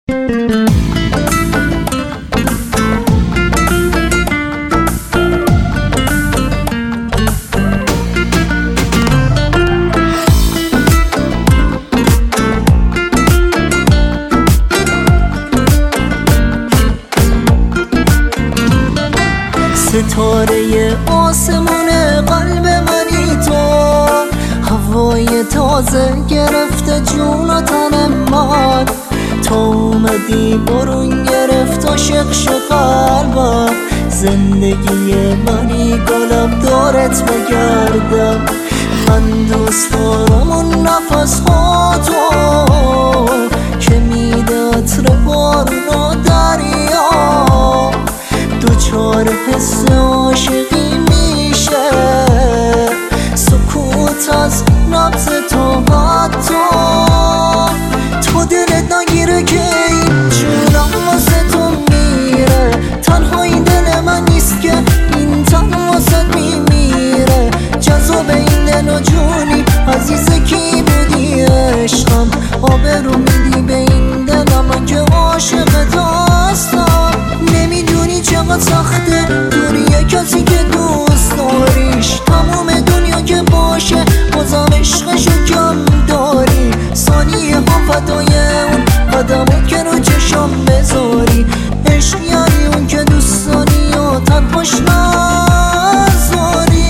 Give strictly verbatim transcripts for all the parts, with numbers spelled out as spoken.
ستاره آسمون قلب منی تو، هوای تازه گرفته جون و تن من. تو اومدی برون گرفت عاشق شو قلبم، زندگی منی گلم دارت بگردم. من دوست دارم اون نفس ها تو که میده عطر بارون و دریا، دوچار حس عاشقی میشه سکوت از نبض تو. حتی تو دلت نگیره که این جونم واسه تو میره، تنها این دل من نیست که این تن واسه میمیره. جذاب این دل و جونی عزیزه کی بودی عشقم، آبرو میدی به این دلم من که عاشق هستم. نمیدونی چقدر سخته دوریه کسی که دوست داریش، تمام دنیا که باشه بازم عشقشو کم داری. ثانیه ها فدای اون قدمت که رو چشم بذاری، عشق یعنی اون که دوست داری و تنهاش نذاری.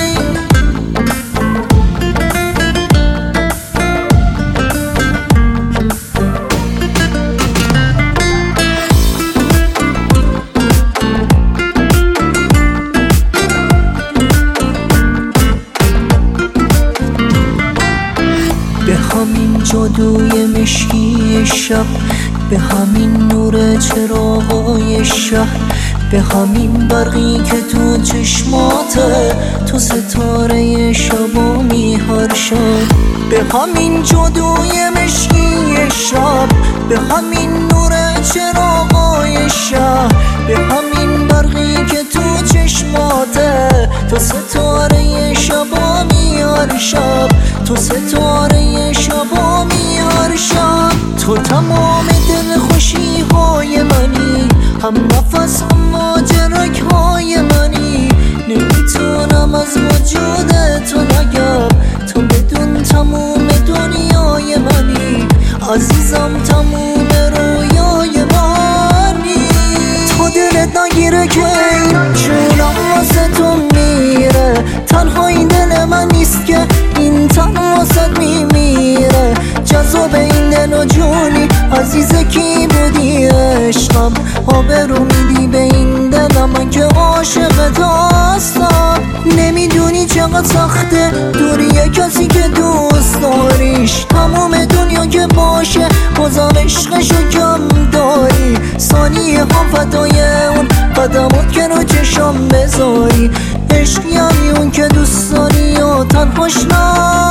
به همین جادوی مشکی شب، به همین نور چراغای شهر، به همین برقی که تو چشماته، تو ستاره شبامی هر شب. به همین جادوی مشکی شب، به همین نور چراغای شهر، به همین برقی که تو چشماته، تو ستاره شبامی هر شب، تو ستاره شبامی هر شب. تو تمام دل خوشی های منی، هم نفس هم ماجرک های منی. نمیتونم از وجود تو نگم، تو بدون تموم دنیای منی. عزیزم تموم رویای منی. تو دلت نگیره که این جونم واسه تو میره، تنها این دل من نیست که این تن واسه میمیره. جذاب این دل و جونی عزیزه کی بودی عشقم، آبرو میدی به این دلم من که عاشقت هستم. نمیدونی چقدر سخته دوریه کسی که دوست داریش، تمام دنیا که باشه بازم عشقشو کم داری. ثانیه ها فدای اون قدمت که رو چشم بذاری، عشق یعنی اون که دوست داری و تنهاش